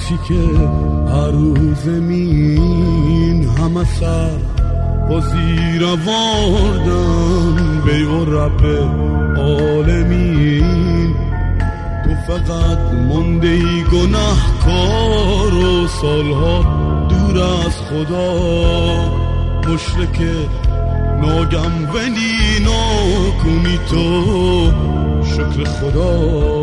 کسی که هر روز زمین همه سر با زیر آوردن بی و رب عالمین، تو فقط مونده ای گناهکار و سالها دور از خدا، مشرک ناگم ولی نکنی تو شکر خدا.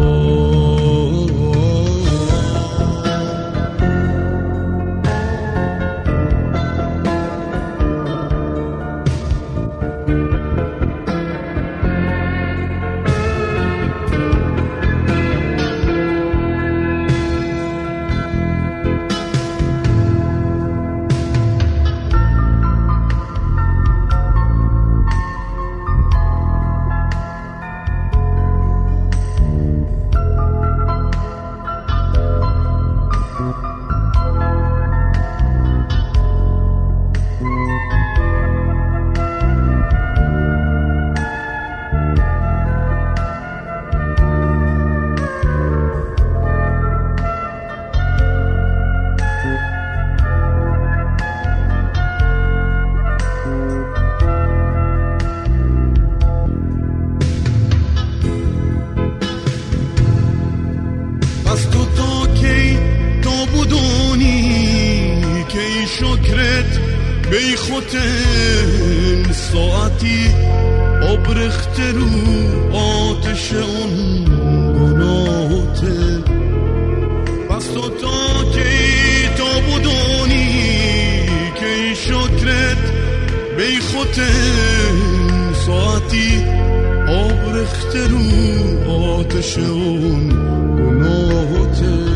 شکرت بی خوتن ساعتی آبرخت رو آتش اون گناهته، پس تو تا کی تا بدونی که شکرت بی خوتن ساعتی آبرخت رو آتش اون گناهته.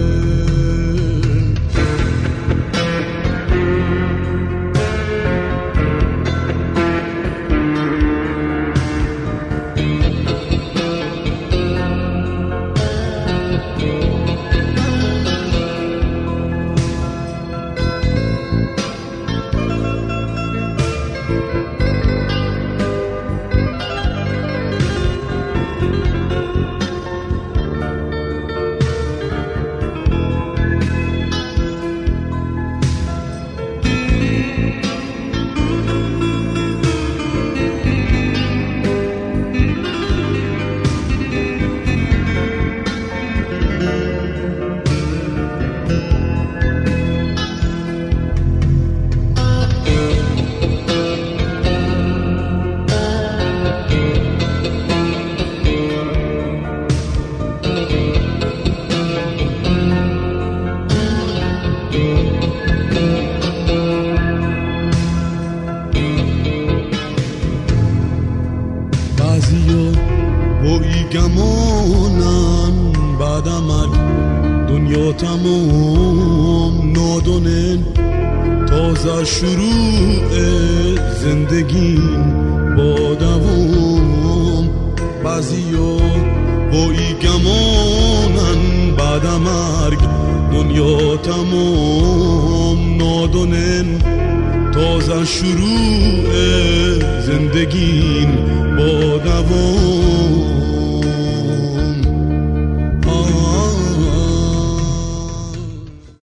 گمانن بعد عمل دنیا تمام نادونن، تازه شروع زندگین با دوام. بعضیا وای گمانن بعد مرگ دنیا تمام نادونن، تازه شروع زندگین با